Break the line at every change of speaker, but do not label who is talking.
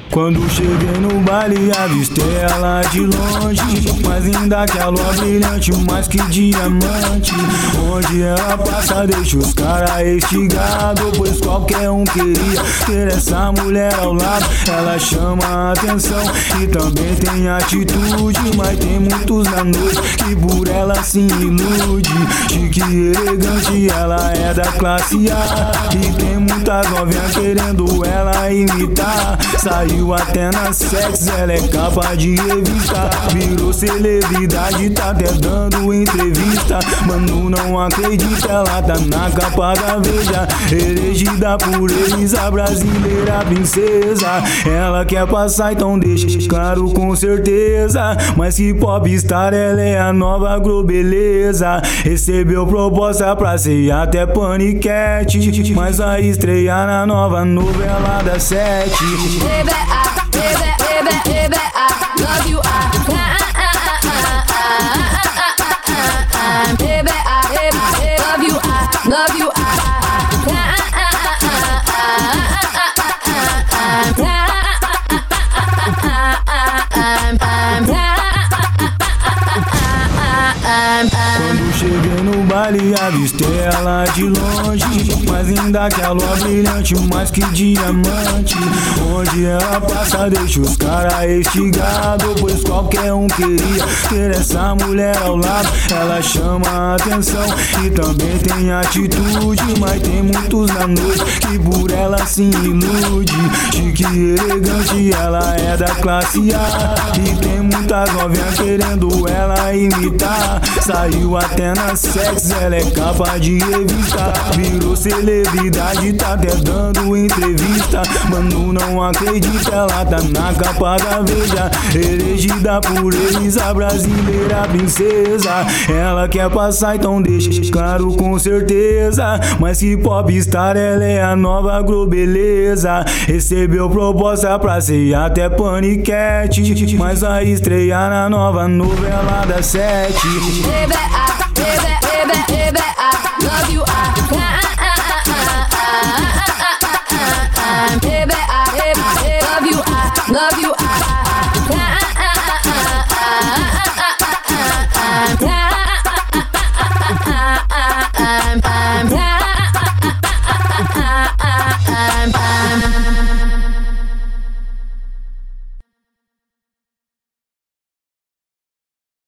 Quando cheguei no baile avistei ela de longe, mas ainda que a lua brilhante, mais que diamante. Onde ela passa deixa os caras estigados, pois qualquer um queria ter essa mulher ao lado. Ela chama a atenção e também tem atitude, mas tem muitos na noite que por ela se ilude. Chique e elegante, ela é da classe A, e tem muitas novinhas querendo ela imitar. Saiu até na sex, ela é capa de revista, virou celebridade, tá até dando entrevista. Mano, não acredita, ela tá na capa da Veja, elegida por eles a brasileira princesa. Ela quer passar, então deixa claro com certeza, mas que popstar, ela é a nova Globeleza. Recebeu proposta pra ser até paniquete, mas vai estrear na nova novela das 7.
Baby, I love you, baby, I love you, love you,
Quando cheguei no baile avistei ela de longe, mas ainda que a lua brilhante, mais que diamante. Onde ela passa deixa os caras estigados, pois qualquer um queria ter essa mulher ao lado. Ela chama a atenção e também tem atitude, mas tem muitos na noite que por ela se ilude. Chique e elegante, ela é da classe A, e tem muitas novinhas querendo ela imitar. Saiu até na sex, ela é capa de revista, virou celebridade, tá até dando entrevista. Mano, não acredita, ela tá na capa da Veja, elegida por eles a brasileira princesa. Ela quer passar, então deixa claro com certeza, mas que popstar, ela é a nova Globeleza. Recebeu proposta pra ser até paniquete, mas vai estrear na nova novela das 7.
baby,